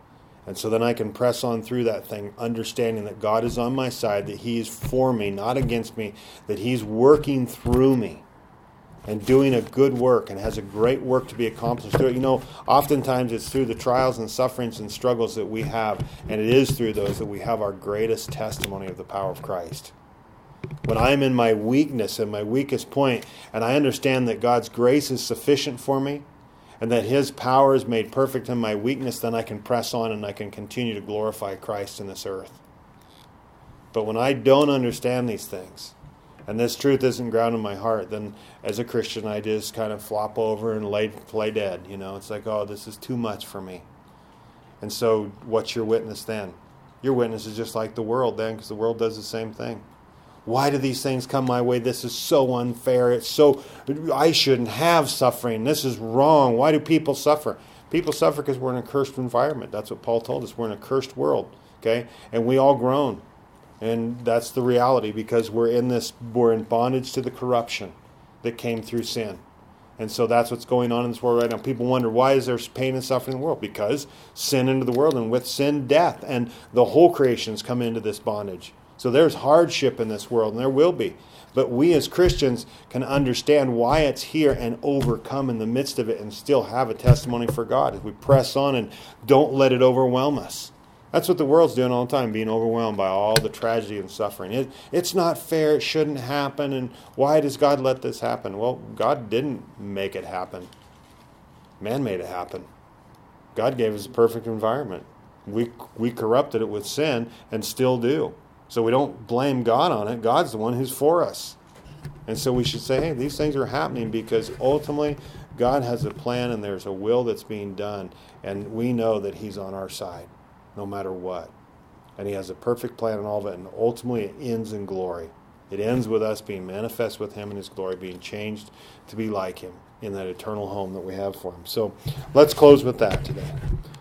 And so then I can press on through that thing, understanding that God is on my side, that He is for me, not against me, that He's working through me and doing a good work and has a great work to be accomplished through it. You know, oftentimes it's through the trials and sufferings and struggles that we have, and it is through those that we have our greatest testimony of the power of Christ. When I'm in my weakness and my weakest point, and I understand that God's grace is sufficient for me, and that His power is made perfect in my weakness, then I can press on and I can continue to glorify Christ in this earth. But when I don't understand these things, and this truth isn't grounded in my heart, then as a Christian I just kind of flop over and play dead. You know, it's like, oh, this is too much for me. And so what's your witness then? Your witness is just like the world then, because the world does the same thing. Why do these things come my way? This is so unfair. I shouldn't have suffering. This is wrong. Why do people suffer? People suffer because we're in a cursed environment. That's what Paul told us. We're in a cursed world. Okay? And we all groan. And that's the reality, because we're in bondage to the corruption that came through sin. And so that's what's going on in this world right now. People wonder, why is there pain and suffering in the world? Because sin entered the world, and with sin, death. And the whole creation's come into this bondage. So there's hardship in this world, and there will be. But we as Christians can understand why it's here and overcome in the midst of it and still have a testimony for God as we press on and don't let it overwhelm us. That's what the world's doing all the time, being overwhelmed by all the tragedy and suffering. It's not fair, it shouldn't happen, and why does God let this happen? Well, God didn't make it happen. Man made it happen. God gave us a perfect environment. We corrupted it with sin and still do. So we don't blame God on it. God's the one who's for us. And so we should say, hey, these things are happening because ultimately God has a plan and there's a will that's being done. And we know that He's on our side no matter what. And He has a perfect plan in all of it. And ultimately it ends in glory. It ends with us being manifest with Him in His glory, being changed to be like Him in that eternal home that we have for Him. So let's close with that today.